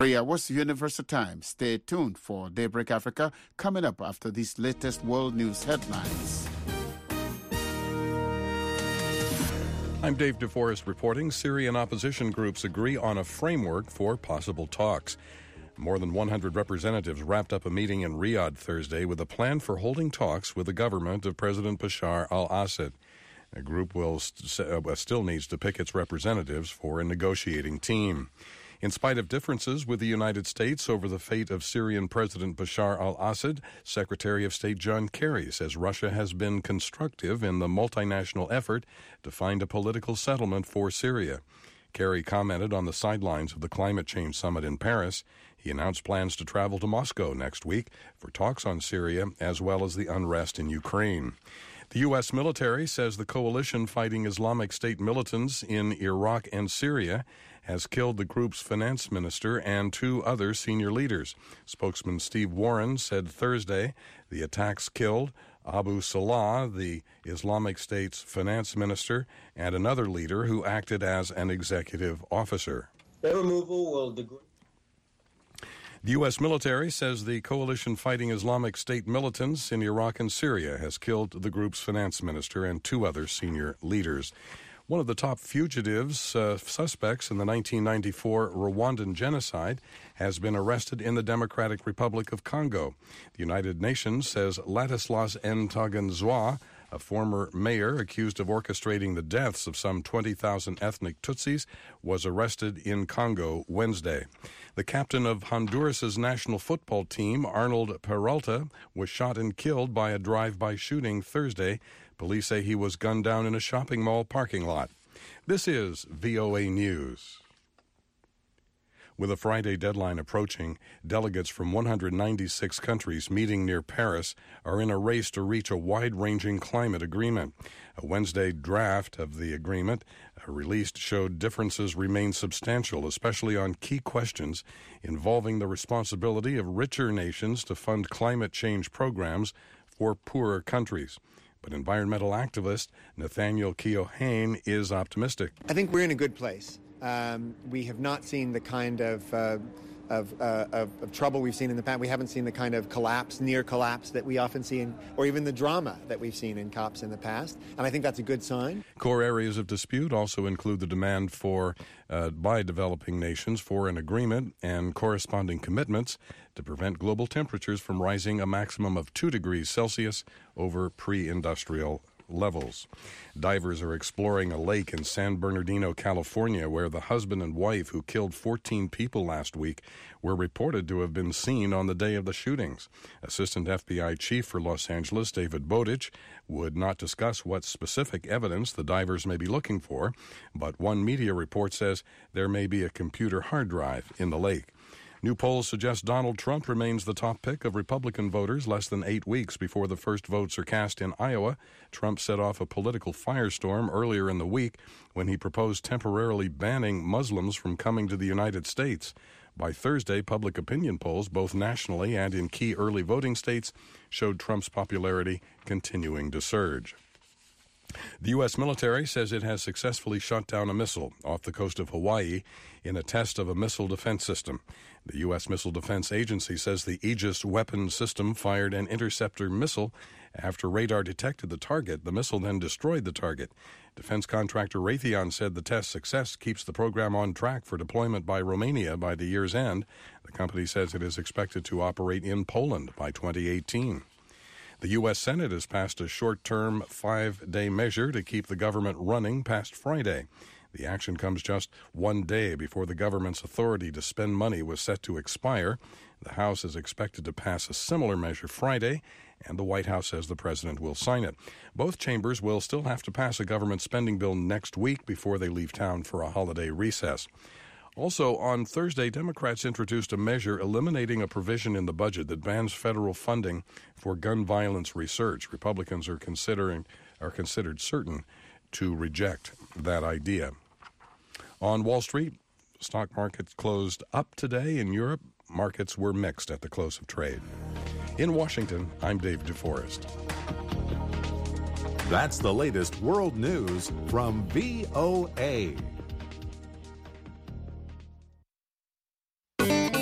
Korea was Universal Time. Stay tuned for Daybreak Africa coming up after these latest world news headlines. I'm Dave DeForest reporting. Syrian opposition groups agree on a framework for possible talks. More than 100 representatives wrapped up a meeting in Riyadh Thursday with a plan for holding talks with the government of President Bashar al-Assad. The group still needs to pick its representatives for a negotiating team. In spite of differences with the United States over the fate of Syrian President Bashar al-Assad, Secretary of State John Kerry says Russia has been constructive in the multinational effort to find a political settlement for Syria. Kerry commented on the sidelines of the climate change summit in Paris. He announced plans to travel to Moscow next week for talks on Syria as well as the unrest in Ukraine. The U.S. military says the coalition fighting Islamic State militants in Iraq and Syria has killed the group's finance minister and 2 other senior leaders. Spokesman Steve Warren said Thursday the attacks killed Abu Salah, the Islamic State's finance minister, and another leader who acted as an executive officer. Their removal will degrade. The U.S. military says the coalition fighting Islamic State militants in Iraq and Syria has killed the group's finance minister and 2 other senior leaders. One of the top fugitives, suspects in the 1994 Rwandan genocide, has been arrested in the Democratic Republic of Congo. The United Nations says Ladislas Ntaganzwa, a former mayor accused of orchestrating the deaths of some 20,000 ethnic Tutsis, was arrested in Congo Wednesday. The captain of Honduras's national football team, Arnold Peralta, was shot and killed by a drive-by shooting Thursday. Police say he was gunned down in a shopping mall parking lot. This is VOA News. With a Friday deadline approaching, delegates from 196 countries meeting near Paris are in a race to reach a wide-ranging climate agreement. A Wednesday draft of the agreement released showed differences remain substantial, especially on key questions involving the responsibility of richer nations to fund climate change programs for poorer countries. But environmental activist Nathaniel Keohane is optimistic. I think we're in a good place. We have not seen the kind of trouble we've seen in the past. We haven't seen the kind of near collapse that we often see or even the drama that we've seen in COPs in the past. And I think that's a good sign. Core areas of dispute also include the demand by developing nations for an agreement and corresponding commitments to prevent global temperatures from rising a maximum of 2 degrees Celsius over pre-industrial levels. Divers are exploring a lake in San Bernardino, California, where the husband and wife who killed 14 people last week were reported to have been seen on the day of the shootings. Assistant FBI Chief for Los Angeles, David Bowditch, would not discuss what specific evidence the divers may be looking for, but one media report says there may be a computer hard drive in the lake. New polls suggest Donald Trump remains the top pick of Republican voters less than 8 weeks before the first votes are cast in Iowa. Trump set off a political firestorm earlier in the week when he proposed temporarily banning Muslims from coming to the United States. By Thursday, public opinion polls, both nationally and in key early voting states, showed Trump's popularity continuing to surge. The U.S. military says it has successfully shot down a missile off the coast of Hawaii in a test of a missile defense system. The U.S. Missile Defense Agency says the Aegis weapon system fired an interceptor missile. After radar detected the target, the missile then destroyed the target. Defense contractor Raytheon said the test success keeps the program on track for deployment by Romania by the year's end. The company says it is expected to operate in Poland by 2018. The U.S. Senate has passed a short-term 5-day measure to keep the government running past Friday. The action comes just 1 day before the government's authority to spend money was set to expire. The House is expected to pass a similar measure Friday, and the White House says the president will sign it. Both chambers will still have to pass a government spending bill next week before they leave town for a holiday recess. Also, on Thursday, Democrats introduced a measure eliminating a provision in the budget that bans federal funding for gun violence research. Republicans are considered certain to reject that idea. On Wall Street, stock markets closed up today. In Europe, markets were mixed at the close of trade. In Washington, I'm Dave DeForest. That's the latest world news from VOA.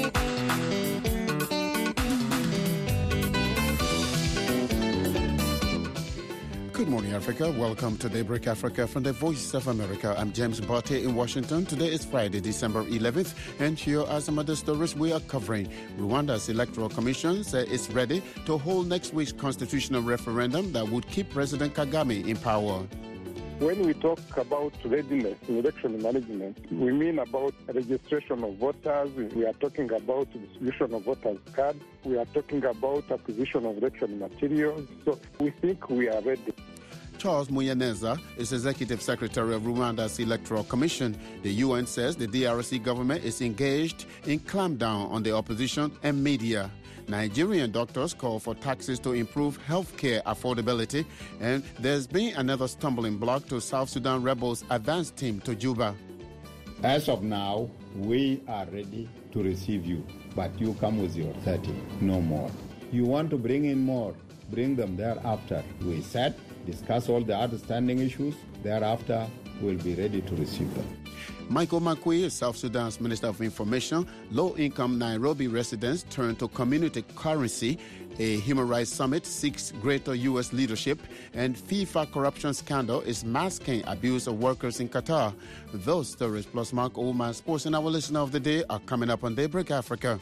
morning, Africa. Welcome to Daybreak Africa from the Voice of America. I'm James Botte in Washington. Today is Friday, December 11th, and here are some of the stories we are covering. Rwanda's Electoral Commission says it's ready to hold next week's constitutional referendum that would keep President Kagame in power. When we talk about readiness in election management, we mean about registration of voters, we are talking about distribution of voters' cards, we are talking about acquisition of election materials. So we think we are ready. Charles Muyaneza is Executive Secretary of Rwanda's Electoral Commission. The UN says the DRC government is engaged in clampdown on the opposition and media. Nigerian doctors call for taxes to improve healthcare affordability, and there's been another stumbling block to South Sudan rebels' advance team to Juba. As of now, we are ready to receive you, but you come with your 30, no more. You want to bring in more, bring them thereafter. We said, discuss all the outstanding issues, thereafter we'll be ready to receive them. Michael Makui is South Sudan's Minister of Information. Low-income Nairobi residents turn to community currency. A human rights summit seeks greater U.S. leadership, and FIFA corruption scandal is masking abuse of workers in Qatar. Those stories plus Mark Oman Sports and our listener of the day are coming up on Daybreak Africa.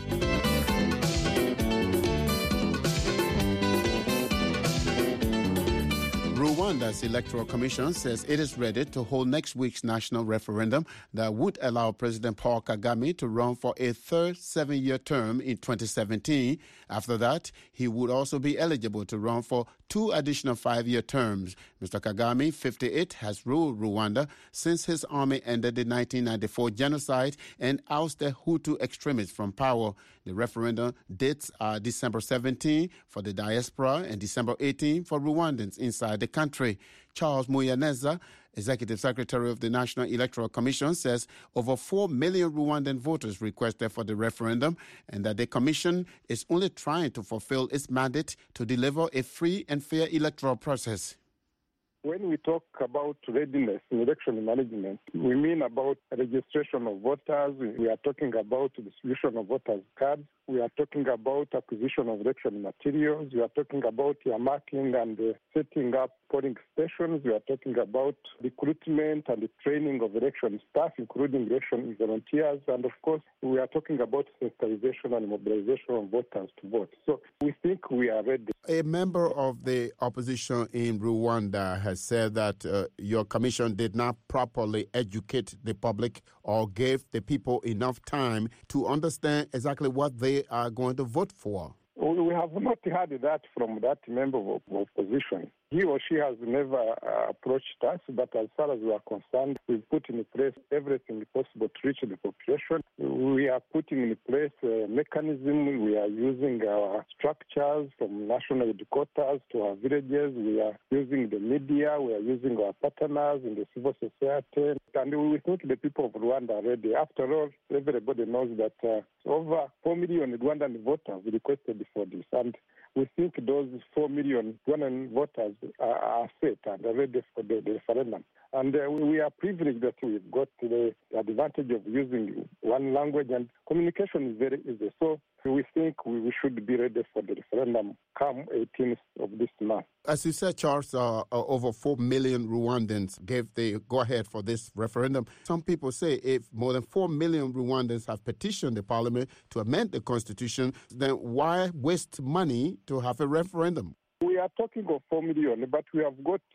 Rwanda's Electoral Commission says it is ready to hold next week's national referendum that would allow President Paul Kagame to run for a third 7-year term in 2017. After that, he would also be eligible to run for 2 additional 5-year terms. Mr. Kagame, 58, has ruled Rwanda since his army ended the 1994 genocide and ousted Hutu extremists from power. The referendum dates are December 17 for the diaspora and December 18 for Rwandans inside the country. Charles Muyaneza, Executive Secretary of the National Electoral Commission, says over 4 million Rwandan voters requested for the referendum and that the commission is only trying to fulfill its mandate to deliver a free and fair electoral process. When we talk about readiness in election management, we mean about registration of voters, we are talking about distribution of voters' cards, we are talking about acquisition of election materials, we are talking about earmarking and setting up polling stations, we are talking about recruitment and the training of election staff, including election volunteers, and of course, we are talking about sensitization and mobilization of voters to vote. So we think we are ready. A member of the opposition in Rwanda has said that your commission did not properly educate the public or gave the people enough time to understand exactly what they are going to vote for. We have not heard that from that member of opposition. He or she has never approached us, but as far as we are concerned, we've put in place everything possible to reach the population. We are putting in place a mechanism. We are using our structures from national headquarters to our villages. We are using the media. We are using our partners in the civil society. And we think the people of Rwanda are ready. After all, everybody knows that over 4 million Rwandan voters requested for this. And we think those 4 million Rwandan voters are set and are ready for the referendum. And we are privileged that we've got the advantage of using one language, and communication is very easy. So we think we should be ready for the referendum come 18th of this month. As you said, Charles, over 4 million Rwandans gave the go-ahead for this referendum. Some people say if more than 4 million Rwandans have petitioned the parliament to amend the constitution, then why waste money to have a referendum? We are talking of 4 million, but we have got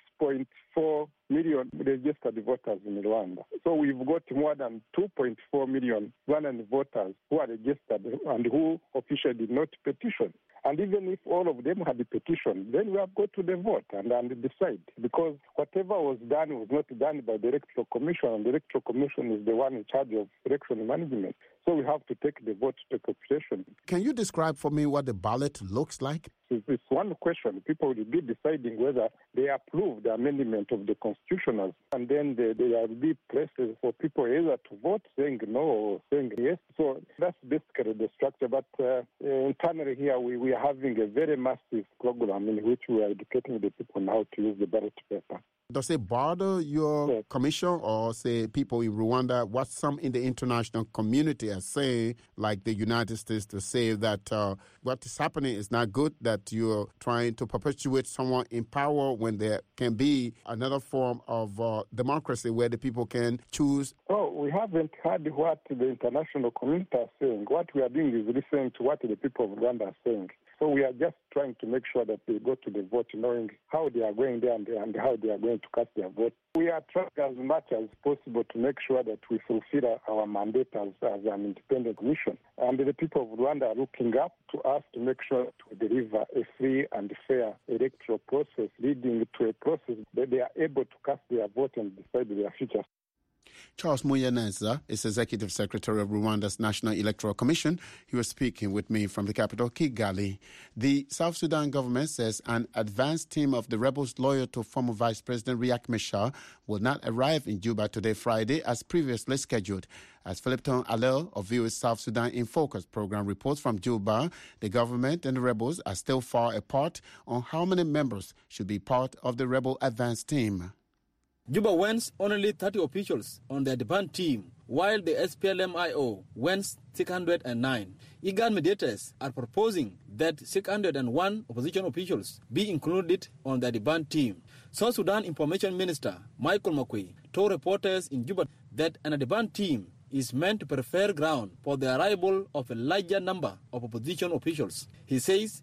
6.4 million registered voters in Rwanda. So we've got more than 2.4 million Rwandan voters who are registered and who officially did not petition. And even if all of them had the petition, then we have got to the vote and decide. Because whatever was done was not done by the Electoral Commission, and the Electoral Commission is the one in charge of election management. So we have to take the vote to the population. Can you describe for me what the ballot looks like? It's one question. People will be deciding whether they approve the amendment of the constitutional, and then there will be places for people either to vote, saying no or saying yes. So that's basically the structure. But internally here, we are having a very massive program in which we are educating the people on how to use the ballot paper. Does it bother your commission or, say, people in Rwanda, what some in the international community are saying, like the United States, to say that what is happening is not good, that you're trying going to perpetuate someone in power when there can be another form of democracy where the people can choose? Oh, we haven't heard what the international community are saying. What we are doing is listening to what the people of Rwanda are saying. So we are just trying to make sure that they go to the vote, knowing how they are going there and how they are going to cast their vote. We are trying as much as possible to make sure that we fulfill our mandate as an independent commission. And the people of Rwanda are looking up to us to make sure that we deliver a free and fair electoral process leading to a process that they are able to cast their vote and decide their future. Charles Muyaneza is Executive Secretary of Rwanda's National Electoral Commission. He was speaking with me from the capital, Kigali. The South Sudan government says an advanced team of the rebels loyal to former Vice President Riek Machar will not arrive in Juba today, Friday, as previously scheduled. As Philipton Alel of VOA's South Sudan in Focus program reports from Juba, the government and the rebels are still far apart on how many members should be part of the rebel advance team. Juba wants only 30 officials on their deband team, while the SPLM-IO wants 609. IGAD mediators are proposing that 601 opposition officials be included on the deband team. South Sudan Information Minister Michael Makwe told reporters in Juba that an deband team is meant to prepare ground for the arrival of a larger number of opposition officials. He says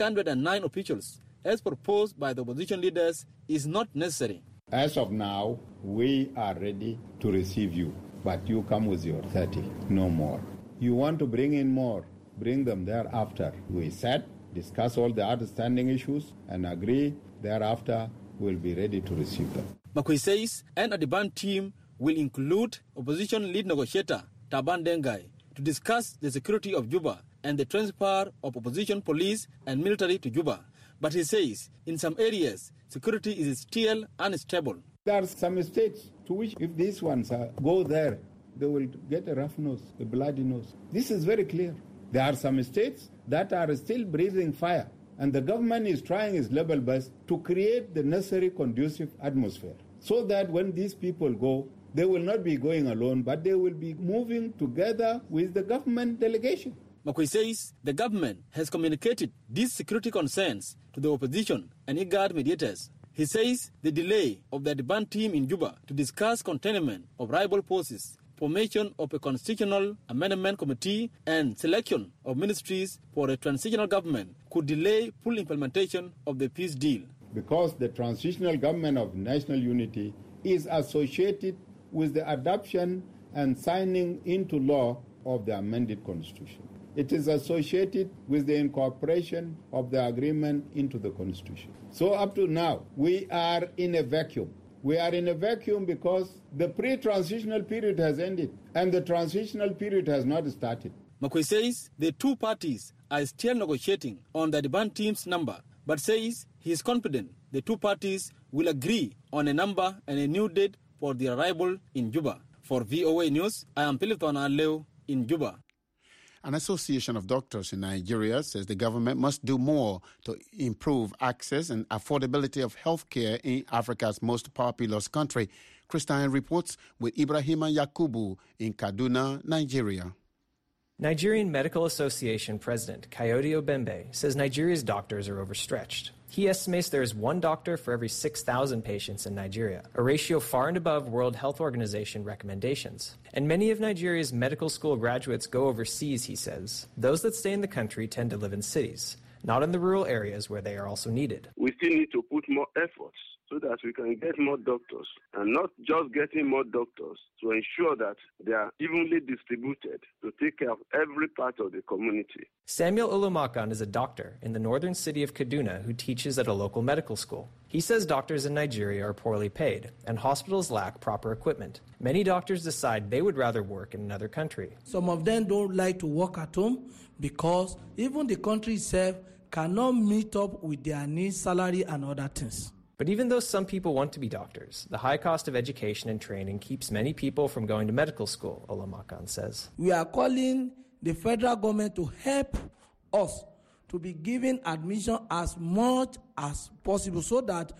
609 officials, as proposed by the opposition leaders, is not necessary. As of now, we are ready to receive you, but you come with your 30, no more. You want to bring in more, bring them thereafter. We sat, discuss all the outstanding issues, and agree thereafter we'll be ready to receive them. Makwe says an Adiban team will include opposition lead negotiator Taban Dengai to discuss the security of Juba and the transfer of opposition police and military to Juba. But he says in some areas, security is still unstable. There are some states to which if these ones go there, they will get a rough nose, a bloody nose. This is very clear. There are some states that are still breathing fire, and the government is trying its level best to create the necessary conducive atmosphere so that when these people go, they will not be going alone, but they will be moving together with the government delegation. Makwe says the government has communicated these security concerns to the opposition and IGAD mediators. He says the delay of the deband team in Juba to discuss containment of rival forces, formation of a constitutional amendment committee, and selection of ministries for a transitional government could delay full implementation of the peace deal. Because the transitional government of national unity is associated with the adoption and signing into law of the amended constitution. It is associated with the incorporation of the agreement into the Constitution. So up to now, we are in a vacuum. We are in a vacuum because the pre-transitional period has ended and the transitional period has not started. Makwe says the two parties are still negotiating on the deband team's number, but says he is confident the two parties will agree on a number and a new date for the arrival in Juba. For VOA News, I am Philipton Aleu in Juba. An association of doctors in Nigeria says the government must do more to improve access and affordability of health care in Africa's most populous country. Christian reports with Ibrahima Yakubu in Kaduna, Nigeria. Nigerian Medical Association President Kayode Obembe says Nigeria's doctors are overstretched. He estimates there is one doctor for every 6,000 patients in Nigeria, a ratio far and above World Health Organization recommendations. And many of Nigeria's medical school graduates go overseas, he says. Those that stay in the country tend to live in cities, not in the rural areas where they are also needed. We still need to put more efforts so that we can get more doctors, and not just getting more doctors, to ensure that they are evenly distributed to take care of every part of the community. Samuel Olumakan is a doctor in the northern city of Kaduna who teaches at a local medical school. He says doctors in Nigeria are poorly paid and hospitals lack proper equipment. Many doctors decide they would rather work in another country. Some of them don't like to work at home because even the country itself cannot meet up with their needs, salary, and other things. But even though some people want to be doctors, the high cost of education and training keeps many people from going to medical school, Olumakan says. We are calling the federal government to help us to be given admission as much as possible so that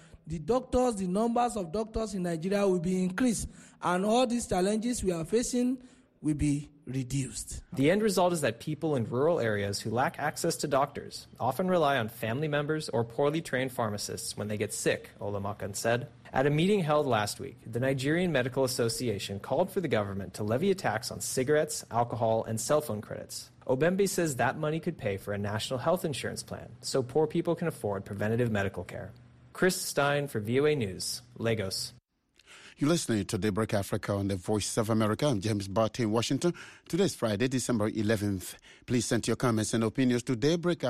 the numbers of doctors in Nigeria will be increased. And all these challenges we are facing will be reduced. The end result is that people in rural areas who lack access to doctors often rely on family members or poorly trained pharmacists when they get sick, Olamakan said. At a meeting held last week, the Nigerian Medical Association called for the government to levy a tax on cigarettes, alcohol, and cell phone credits. Obembe says that money could pay for a national health insurance plan so poor people can afford preventative medical care. Chris Stein for VOA News, Lagos. You're listening to Daybreak Africa on the Voice of America. I'm James Barty in Washington. Today is Friday, December 11th. Please send your comments and opinions to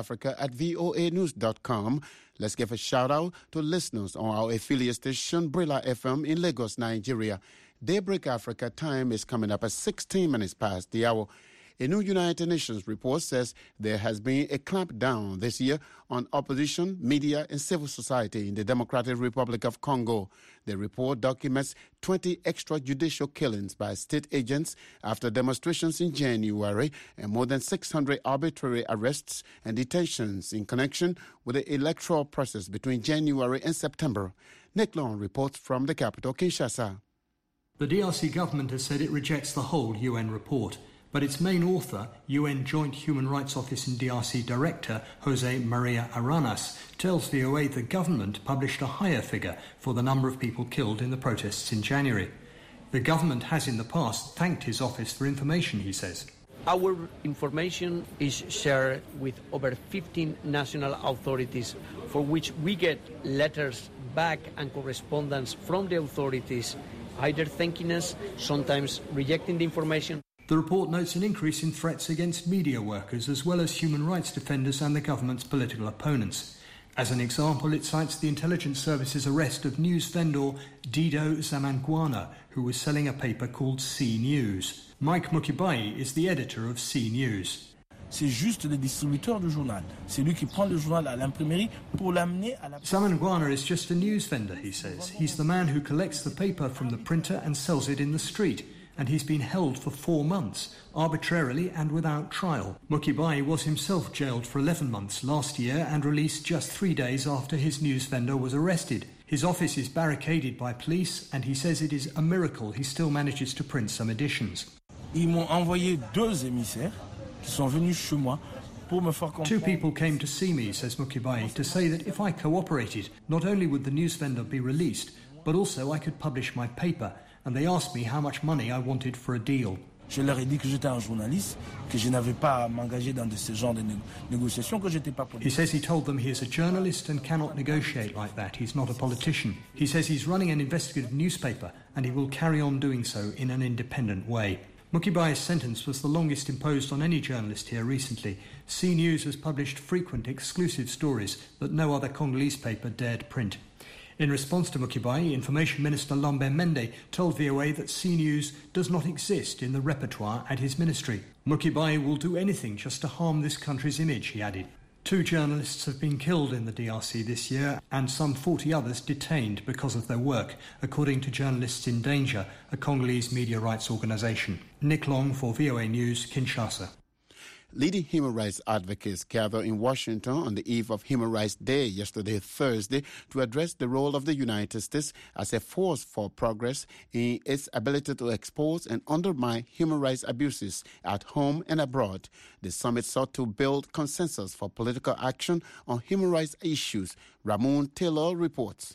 daybreakafrica@voanews.com. Let's give a shout-out to listeners on our affiliate station, Brilla FM in Lagos, Nigeria. Daybreak Africa time is coming up at 16 minutes past the hour. A new United Nations report says there has been a clampdown this year on opposition, media, and civil society in the Democratic Republic of Congo. The report documents 20 extrajudicial killings by state agents after demonstrations in January and more than 600 arbitrary arrests and detentions in connection with the electoral process between January and September. Nick Long reports from the capital, Kinshasa. The DRC government has said it rejects the whole UN report. But its main author, UN Joint Human Rights Office and DRC Director Jose Maria Aranas, tells VOA the government published a higher figure for the number of people killed in the protests in January. The government has in the past thanked his office for information, he says. Our information is shared with over 15 national authorities for which we get letters back and correspondence from the authorities, either thanking us, sometimes rejecting the information. The report notes an increase in threats against media workers as well as human rights defenders and the government's political opponents. As an example, it cites the intelligence service's arrest of news vendor Dido Zamangwana, who was selling a paper called C News. Mike Mukibai is the editor of C News. C'est juste le distributeur du journal. C'est lui qui prend le journal à l'imprimerie pour l'amener à la... Zamangwana is just a news vendor, he says. He's the man who collects the paper from the printer and sells it in the street. And he's been held for 4 months, arbitrarily and without trial. Mukibai was himself jailed for 11 months last year and released just 3 days after his news vendor was arrested. His office is barricaded by police, and he says it is a miracle he still manages to print some editions. Ils m'ont envoyé 2 émissaires qui sont venus chez moi pour me faire comprendre. 2 people came to see me, says Mukibai, to say that if I cooperated, not only would the news vendor be released, but also I could publish my paper. And they asked me how much money I wanted for a deal. Je leur ai dit que j'étais un journaliste, que je n'avais pas à m'engager dans ce genre de négociations, que j'étais pas politique. He says he told them he is a journalist and cannot negotiate like that. He's not a politician. He says he's running an investigative newspaper and he will carry on doing so in an independent way. Mukibai's sentence was the longest imposed on any journalist here recently. C News has published frequent exclusive stories that no other Congolese paper dared print. In response to Mukibai, Information Minister Lambert Mende told VOA that C News does not exist in the repertoire at his ministry. Mukibai will do anything just to harm this country's image, he added. 2 journalists have been killed in the DRC this year and some 40 others detained because of their work, according to Journalists in Danger, a Congolese media rights organisation. Nick Long for VOA News, Kinshasa. Leading human rights advocates gathered in Washington on the eve of Human Rights Day yesterday, Thursday, to address the role of the United States as a force for progress in its ability to expose and undermine human rights abuses at home and abroad. The summit sought to build consensus for political action on human rights issues. Ramon Taylor reports.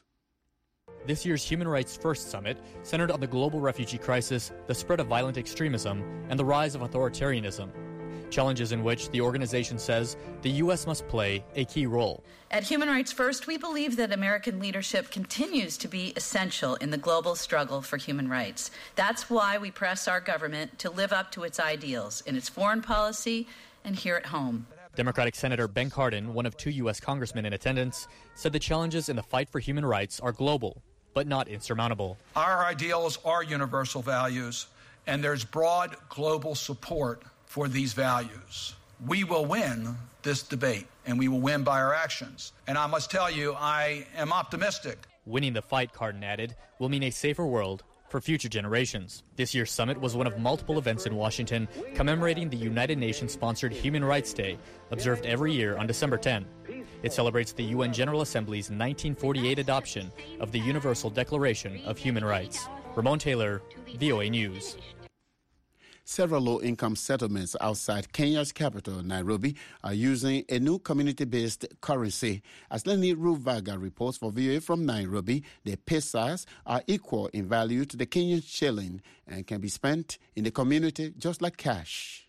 This year's Human Rights First Summit centered on the global refugee crisis, the spread of violent extremism, and the rise of authoritarianism. Challenges in which the organization says the U.S. must play a key role. At Human Rights First, we believe that American leadership continues to be essential in the global struggle for human rights. That's why we press our government to live up to its ideals in its foreign policy and here at home. Democratic Senator Ben Cardin, one of 2 U.S. congressmen in attendance, said the challenges in the fight for human rights are global, but not insurmountable. Our ideals are universal values, and there's broad global support for these values. We will win this debate, and we will win by our actions. And I must tell you, I am optimistic. Winning the fight, Cardin added, will mean a safer world for future generations. This year's summit was one of multiple events in Washington commemorating the United Nations-sponsored Human Rights Day, observed every year on December 10. It celebrates the UN General Assembly's 1948 adoption of the Universal Declaration of Human Rights. Ramon Taylor, VOA News. Several low-income settlements outside Kenya's capital, Nairobi, are using a new community-based currency. As Lenny Ruvaga reports for VOA from Nairobi, the pesas are equal in value to the Kenyan shilling and can be spent in the community just like cash.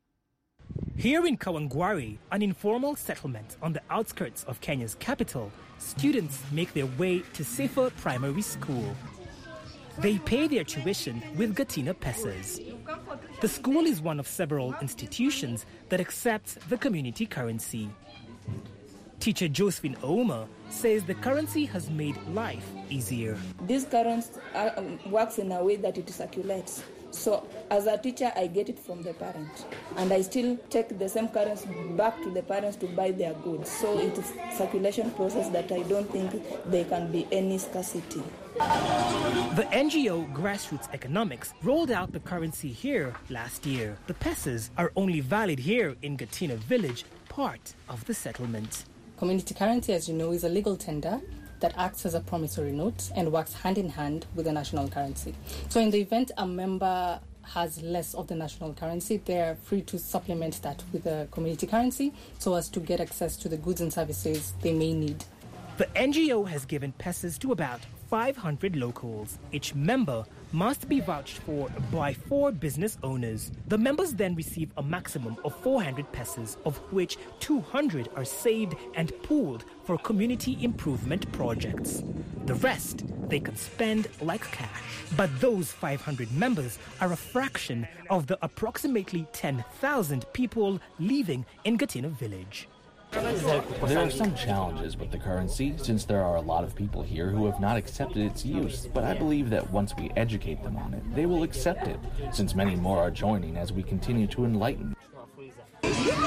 Here in Kawangware, an informal settlement on the outskirts of Kenya's capital, students make their way to Safer Primary School. They pay their tuition with Gatina pesas. The school is one of several institutions that accepts the community currency. Teacher Josephine Ouma says the currency has made life easier. This currency works in a way that it circulates. So as a teacher, I get it from the parent. And I still take the same currency back to the parents to buy their goods. So it is a circulation process that I don't think there can be any scarcity. The NGO Grassroots Economics rolled out the currency here last year. The pesas are only valid here in Gatina village, part of the settlement. Community currency, as you know, is a legal tender that acts as a promissory note and works hand in hand with the national currency. So in the event a member has less of the national currency, they are free to supplement that with the community currency so as to get access to the goods and services they may need. The NGO has given pesas to about 500 locals. Each member must be vouched for by 4 business owners. The members then receive a maximum of 400 pesas, of which 200 are saved and pooled for community improvement projects. The rest they can spend like cash. But those 500 members are a fraction of the approximately 10,000 people living in Gatina village. There are some challenges with the currency, since there are a lot of people here who have not accepted its use, but I believe that once we educate them on it, they will accept it, since many more are joining as we continue to enlighten. The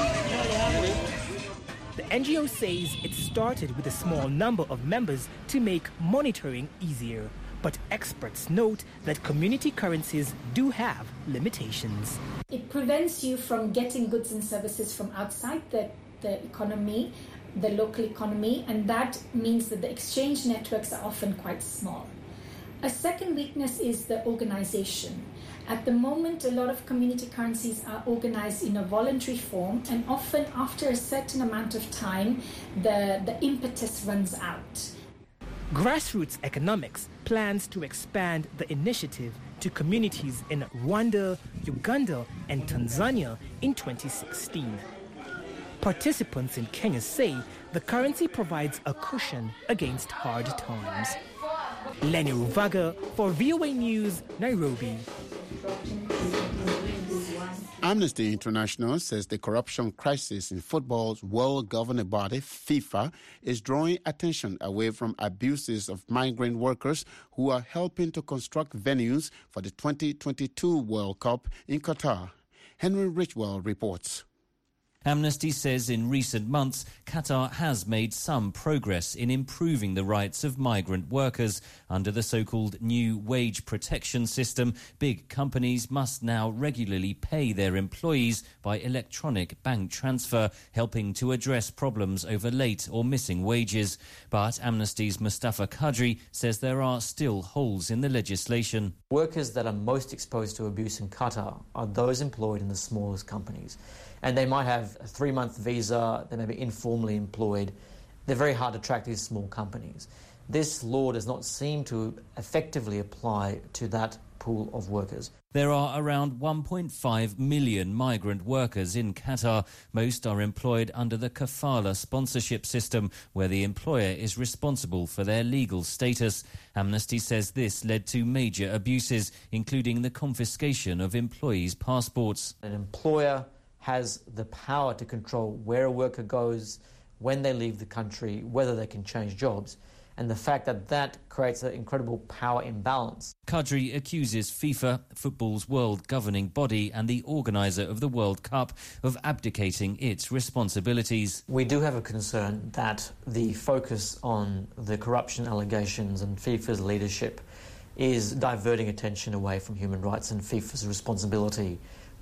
NGO says it started with a small number of members to make monitoring easier, but experts note that community currencies do have limitations. It prevents you from getting goods and services from outside the economy, the local economy, and that means that the exchange networks are often quite small. A second weakness is the organization. At the moment, a lot of community currencies are organized in a voluntary form, and often after a certain amount of time, the impetus runs out. Grassroots Economics plans to expand the initiative to communities in Rwanda, Uganda, and Tanzania in 2016. Participants in Kenya say the currency provides a cushion against hard times. Lenny Ruvaga for VOA News, Nairobi. Amnesty International says the corruption crisis in football's world governing body, FIFA, is drawing attention away from abuses of migrant workers who are helping to construct venues for the 2022 World Cup in Qatar. Henry Richwell reports. Amnesty says in recent months, Qatar has made some progress in improving the rights of migrant workers. Under the so-called new wage protection system, big companies must now regularly pay their employees by electronic bank transfer, helping to address problems over late or missing wages. But Amnesty's Mustafa Kadri says there are still holes in the legislation. Workers that are most exposed to abuse in Qatar are those employed in the smallest companies. And they might have a 3-month visa, they may be informally employed. They're very hard to track, these small companies. This law does not seem to effectively apply to that pool of workers. There are around 1.5 million migrant workers in Qatar. Most are employed under the kafala sponsorship system, where the employer is responsible for their legal status. Amnesty says this led to major abuses, including the confiscation of employees' passports. An employer has the power to control where a worker goes, when they leave the country, whether they can change jobs. And the fact that that creates an incredible power imbalance. Kadri accuses FIFA, football's world governing body and the organiser of the World Cup, of abdicating its responsibilities. We do have a concern that the focus on the corruption allegations and FIFA's leadership is diverting attention away from human rights and FIFA's responsibility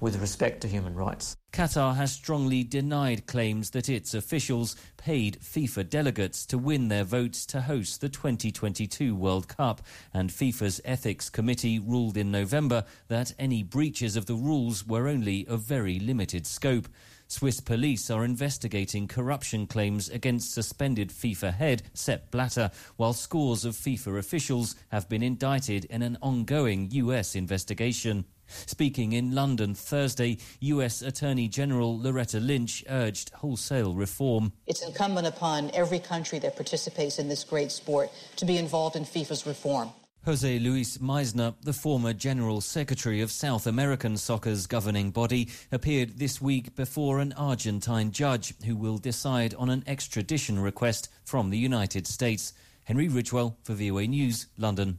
with respect to human rights. Qatar has strongly denied claims that its officials paid FIFA delegates to win their votes to host the 2022 World Cup, and FIFA's Ethics Committee ruled in November that any breaches of the rules were only of very limited scope. Swiss police are investigating corruption claims against suspended FIFA head Sepp Blatter, while scores of FIFA officials have been indicted in an ongoing US investigation. Speaking in London Thursday, US Attorney General Loretta Lynch urged wholesale reform. It's incumbent upon every country that participates in this great sport to be involved in FIFA's reform. Jose Luis Meisner, the former General Secretary of South American Soccer's governing body, appeared this week before an Argentine judge who will decide on an extradition request from the United States. Henry Ridgewell for VOA News, London.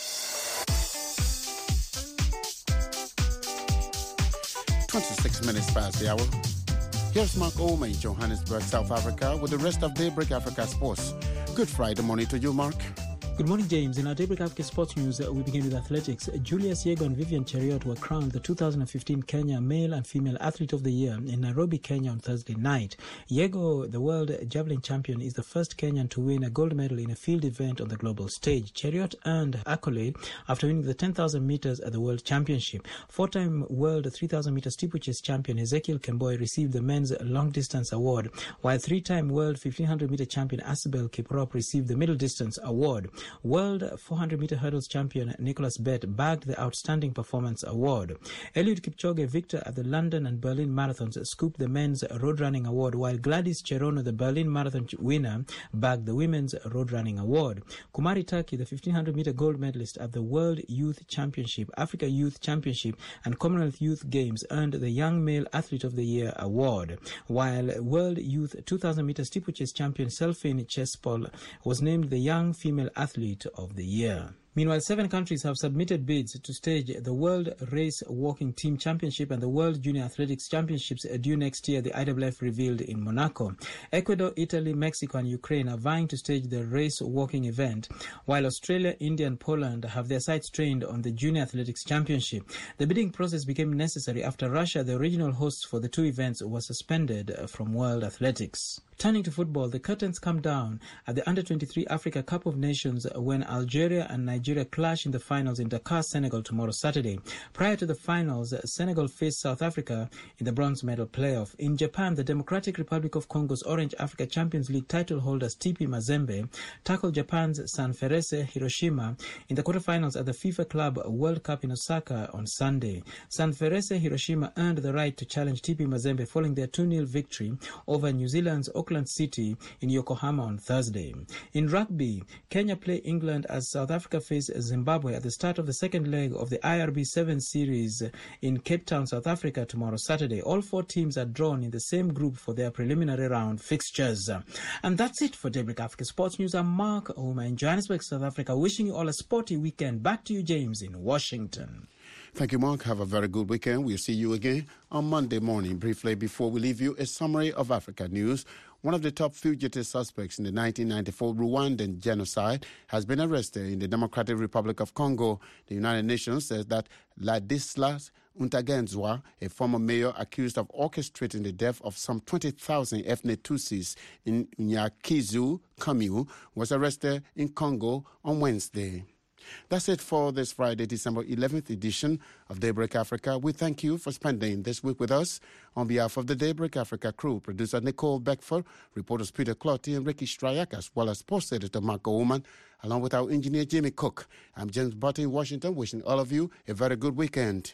26 minutes past the hour. Here's Mark Ouma in Johannesburg, South Africa, with the rest of Daybreak Africa Sports. Good Friday morning to you, Mark. Good morning, James. In our Daybreak Africa Sports News, we begin with athletics. Julius Yego and Vivian Cheruiyot were crowned the 2015 Kenya Male and Female Athlete of the Year in Nairobi, Kenya on Thursday night. Yego, the world javelin champion, is the first Kenyan to win a gold medal in a field event on the global stage. Cheruiyot earned accolade after winning the 10,000 meters at the World Championship. Four-time world 3,000 meter steeplechase champion Ezekiel Kemboi received the men's long distance award, while three-time world 1,500 meter champion Asbel Kiprop received the middle distance award. World 400-meter hurdles champion Nicholas Bett bagged the Outstanding Performance Award. Eliud Kipchoge, victor at the London and Berlin marathons, scooped the men's road running award, while Gladys Cherono, the Berlin marathon winner, bagged the women's road running award. Kumari Turkey, the 1,500-meter gold medalist at the World Youth Championship, Africa Youth Championship, and Commonwealth Youth Games, earned the Young Male Athlete of the Year award, while World Youth 2,000-meter steeplechase champion Selfin Chespol was named the Young Female Athlete of the Year. Meanwhile, 7 countries have submitted bids to stage the World Race Walking Team Championship and the World Junior Athletics Championships due next year, the IAAF revealed in Monaco. Ecuador, Italy, Mexico and Ukraine are vying to stage the race walking event, while Australia, India and Poland have their sights trained on the Junior Athletics Championship. The bidding process became necessary after Russia, the original hosts for the two events, was suspended from World Athletics. Turning to football, the curtains come down at the Under-23 Africa Cup of Nations when Algeria and Nigeria clash in the finals in Dakar, Senegal tomorrow Saturday. Prior to the finals, Senegal faced South Africa in the bronze medal playoff. In Japan, the Democratic Republic of Congo's Orange Africa Champions League title holders TP Mazembe tackled Japan's Sanfrecce Hiroshima in the quarterfinals at the FIFA Club World Cup in Osaka on Sunday. Sanfrecce Hiroshima earned the right to challenge TP Mazembe following their 2-0 victory over New Zealand's Auckland City in Yokohama on Thursday. In rugby, Kenya play England as South Africa face Zimbabwe at the start of the second leg of the IRB 7 series in Cape Town, South Africa tomorrow Saturday. All 4 teams are drawn in the same group for their preliminary round fixtures. And that's it for Daybreak Africa Sports News. I'm Mark Ouma in Johannesburg, South Africa, wishing you all a sporty weekend. Back to you, James, in Washington. Thank you, Mark. Have a very good weekend. We'll see you again on Monday morning. Briefly, before we leave you, a summary of Africa news. One of the top fugitive suspects in the 1994 Rwandan genocide has been arrested in the Democratic Republic of Congo. The United Nations says that Ladislas Untagenzwa, a former mayor accused of orchestrating the death of some 20,000 ethnic Tutsis in Nyakizu commune, was arrested in Congo on Wednesday. That's it for this Friday, December 11th edition of Daybreak Africa. We thank you for spending this week with us. On behalf of the Daybreak Africa crew, producer Nicole Beckford, reporters Peter Clotty and Ricky Stryak, as well as post editor Marco Ullman, along with our engineer Jimmy Cook. I'm James Button in Washington, wishing all of you a very good weekend.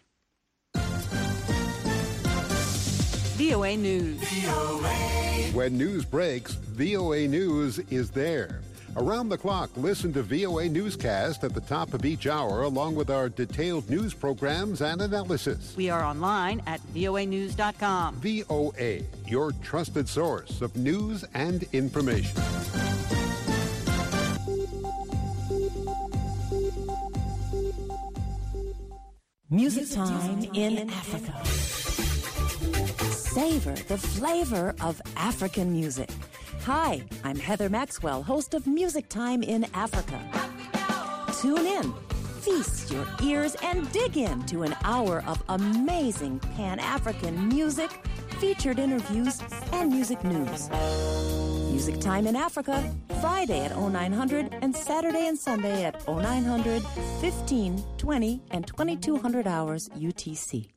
VOA News. When news breaks, VOA News is there. Around the clock, listen to VOA Newscast at the top of each hour, along with our detailed news programs and analysis. We are online at voanews.com. VOA, your trusted source of news and information. Music Time in Africa. Savor the flavor of African music. Hi, I'm Heather Maxwell, host of Music Time in Africa. Tune in Feast your ears and dig into an hour of amazing Pan-African music, featured interviews, and music news. Music Time in Africa, Friday at 0900 and Saturday and Sunday at 0900, 15, 20, and 2200 hours UTC.